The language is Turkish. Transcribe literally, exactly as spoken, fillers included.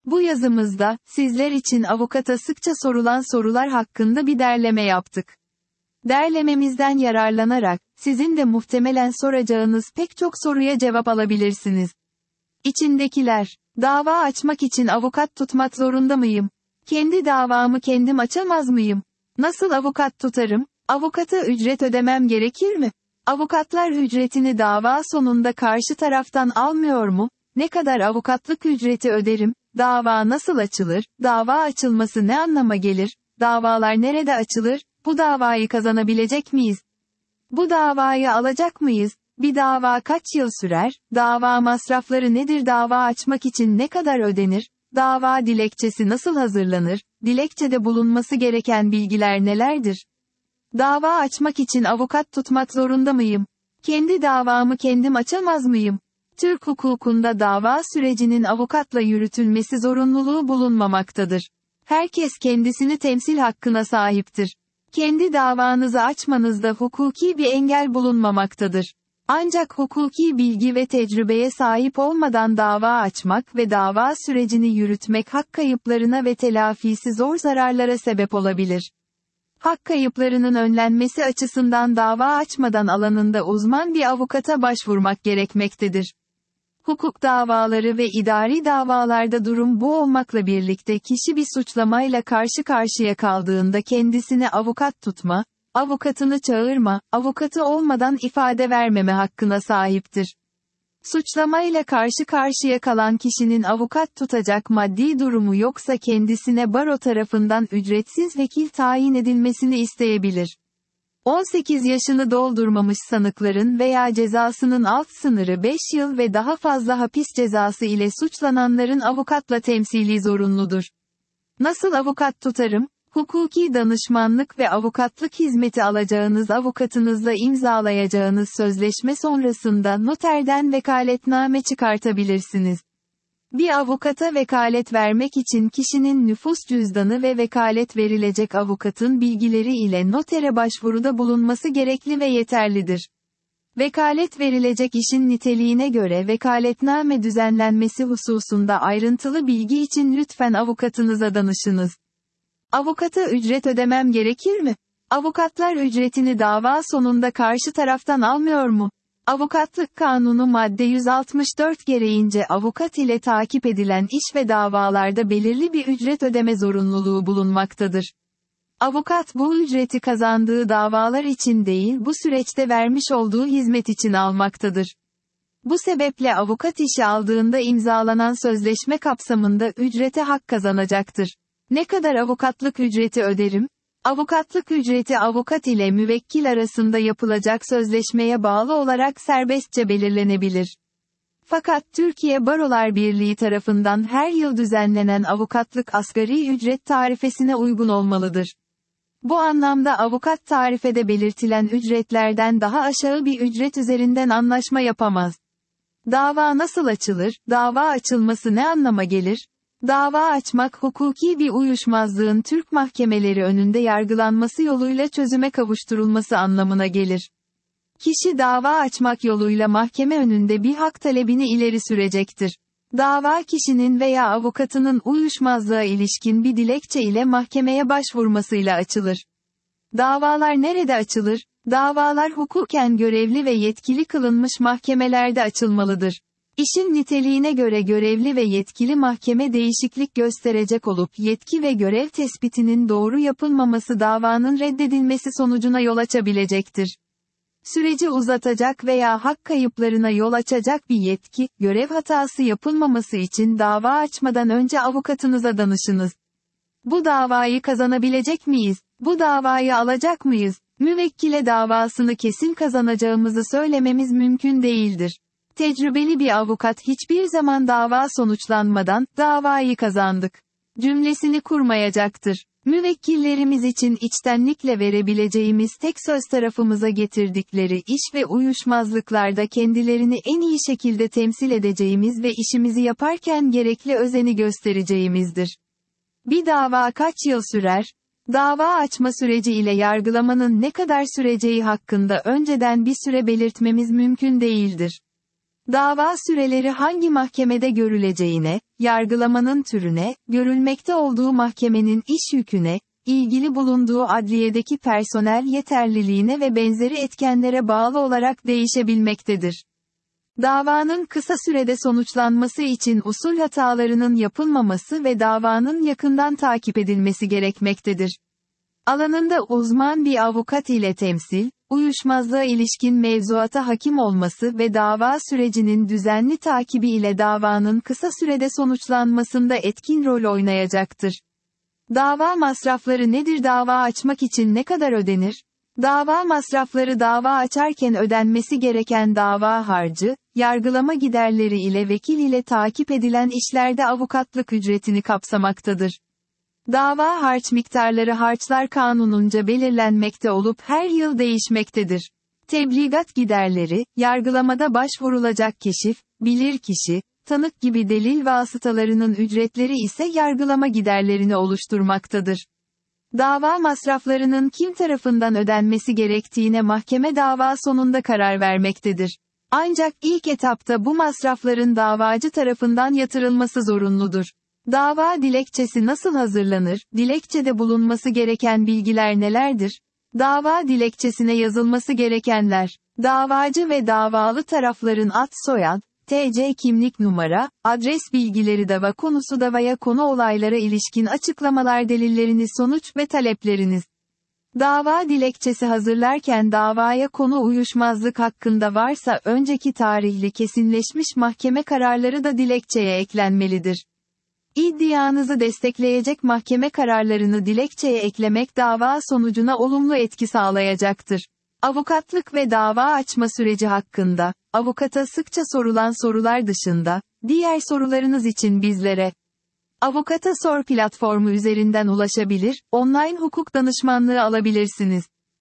Bu yazımızda, sizler için avukata sıkça sorulan sorular hakkında bir derleme yaptık. Derlememizden yararlanarak, sizin de muhtemelen soracağınız pek çok soruya cevap alabilirsiniz. İçindekiler, dava açmak için avukat tutmak zorunda mıyım? Kendi davamı kendim açamaz mıyım? Nasıl avukat tutarım? Avukata ücret ödemem gerekir mi? Avukatlar ücretini dava sonunda karşı taraftan almıyor mu? Ne kadar avukatlık ücreti öderim? Dava nasıl açılır? Dava açılması ne anlama gelir? Davalar nerede açılır? Bu davayı kazanabilecek miyiz? Bu davayı alacak mıyız? Bir dava kaç yıl sürer? Dava masrafları nedir? Dava açmak için ne kadar ödenir? Dava dilekçesi nasıl hazırlanır? Dilekçede bulunması gereken bilgiler nelerdir? Dava açmak için avukat tutmak zorunda mıyım? Kendi davamı kendim açamaz mıyım? Türk hukukunda dava sürecinin avukatla yürütülmesi zorunluluğu bulunmamaktadır. Herkes kendisini temsil hakkına sahiptir. Kendi davanızı açmanızda hukuki bir engel bulunmamaktadır. Ancak hukuki bilgi ve tecrübeye sahip olmadan dava açmak ve dava sürecini yürütmek hak kayıplarına ve telafisi zor zararlara sebep olabilir. Hak kayıplarının önlenmesi açısından dava açmadan alanında uzman bir avukata başvurmak gerekmektedir. Hukuk davaları ve idari davalarda durum bu olmakla birlikte kişi bir suçlamayla karşı karşıya kaldığında kendisine avukat tutma, avukatını çağırma, avukatı olmadan ifade vermeme hakkına sahiptir. Suçlamayla karşı karşıya kalan kişinin avukat tutacak maddi durumu yoksa kendisine baro tarafından ücretsiz vekil tayin edilmesini isteyebilir. on sekiz yaşını doldurmamış sanıkların veya cezasının alt sınırı beş yıl ve daha fazla hapis cezası ile suçlananların avukatla temsili zorunludur. Nasıl avukat tutarım? Hukuki danışmanlık ve avukatlık hizmeti alacağınız avukatınızla imzalayacağınız sözleşme sonrasında noterden vekaletname çıkartabilirsiniz. Bir avukata vekalet vermek için kişinin nüfus cüzdanı ve vekalet verilecek avukatın bilgileri ile notere başvuruda bulunması gerekli ve yeterlidir. Vekalet verilecek işin niteliğine göre vekaletname düzenlenmesi hususunda ayrıntılı bilgi için lütfen avukatınıza danışınız. Avukata ücret ödemem gerekir mi? Avukatlar ücretini dava sonunda karşı taraftan almıyor mu? Avukatlık Kanunu madde yüz altmış dört gereğince avukat ile takip edilen iş ve davalarda belirli bir ücret ödeme zorunluluğu bulunmaktadır. Avukat bu ücreti kazandığı davalar için değil bu süreçte vermiş olduğu hizmet için almaktadır. Bu sebeple avukat işi aldığında imzalanan sözleşme kapsamında ücrete hak kazanacaktır. Ne kadar avukatlık ücreti öderim? Avukatlık ücreti avukat ile müvekkil arasında yapılacak sözleşmeye bağlı olarak serbestçe belirlenebilir. Fakat Türkiye Barolar Birliği tarafından her yıl düzenlenen avukatlık asgari ücret tarifesine uygun olmalıdır. Bu anlamda avukat tarifede belirtilen ücretlerden daha aşağı bir ücret üzerinden anlaşma yapamaz. Dava nasıl açılır? Dava açılması ne anlama gelir? Dava açmak hukuki bir uyuşmazlığın Türk mahkemeleri önünde yargılanması yoluyla çözüme kavuşturulması anlamına gelir. Kişi dava açmak yoluyla mahkeme önünde bir hak talebini ileri sürecektir. Dava kişinin veya avukatının uyuşmazlığa ilişkin bir dilekçe ile mahkemeye başvurmasıyla açılır. Davalar nerede açılır? Davalar hukuken görevli ve yetkili kılınmış mahkemelerde açılmalıdır. İşin niteliğine göre görevli ve yetkili mahkeme değişiklik gösterecek olup yetki ve görev tespitinin doğru yapılmaması davanın reddedilmesi sonucuna yol açabilecektir. Süreci uzatacak veya hak kayıplarına yol açacak bir yetki, görev hatası yapılmaması için dava açmadan önce avukatınıza danışınız. Bu davayı kazanabilecek miyiz? Bu davayı alacak mıyız? Müvekkile davasını kesin kazanacağımızı söylememiz mümkün değildir. Tecrübeli bir avukat hiçbir zaman dava sonuçlanmadan, davayı kazandık cümlesini kurmayacaktır. Müvekkillerimiz için içtenlikle verebileceğimiz tek söz tarafımıza getirdikleri iş ve uyuşmazlıklarda kendilerini en iyi şekilde temsil edeceğimiz ve işimizi yaparken gerekli özeni göstereceğimizdir. Bir dava kaç yıl sürer? Dava açma süreci ile yargılamanın ne kadar süreceği hakkında önceden bir süre belirtmemiz mümkün değildir. Dava süreleri hangi mahkemede görüleceğine, yargılamanın türüne, görülmekte olduğu mahkemenin iş yüküne, ilgili bulunduğu adliyedeki personel yeterliliğine ve benzeri etkenlere bağlı olarak değişebilmektedir. Davanın kısa sürede sonuçlanması için usul hatalarının yapılmaması ve davanın yakından takip edilmesi gerekmektedir. Alanında uzman bir avukat ile temsil, uyuşmazlığa ilişkin mevzuata hakim olması ve dava sürecinin düzenli takibi ile davanın kısa sürede sonuçlanmasında etkin rol oynayacaktır. Dava masrafları nedir? Dava açmak için ne kadar ödenir? Dava masrafları dava açarken ödenmesi gereken dava harcı, yargılama giderleri ile vekil ile takip edilen işlerde avukatlık ücretini kapsamaktadır. Dava harç miktarları Harçlar Kanunu'nca belirlenmekte olup her yıl değişmektedir. Tebligat giderleri, yargılamada başvurulacak keşif, bilirkişi, tanık gibi delil vasıtalarının ücretleri ise yargılama giderlerini oluşturmaktadır. Dava masraflarının kim tarafından ödenmesi gerektiğine mahkeme dava sonunda karar vermektedir. Ancak ilk etapta bu masrafların davacı tarafından yatırılması zorunludur. Dava dilekçesi nasıl hazırlanır? Dilekçede bulunması gereken bilgiler nelerdir? Dava dilekçesine yazılması gerekenler: davacı ve davalı tarafların ad soyad, T C kimlik numara, adres bilgileri, dava konusu, davaya konu, olaylara ilişkin açıklamalar, delilleriniz, sonuç ve talepleriniz. Dava dilekçesi hazırlarken davaya konu uyuşmazlık hakkında varsa önceki tarihli kesinleşmiş mahkeme kararları da dilekçeye eklenmelidir. İddianızı destekleyecek mahkeme kararlarını dilekçeye eklemek dava sonucuna olumlu etki sağlayacaktır. Avukatlık ve dava açma süreci hakkında, avukata sıkça sorulan sorular dışında, diğer sorularınız için bizlere Avukata Sor platformu üzerinden ulaşabilir, online hukuk danışmanlığı alabilirsiniz.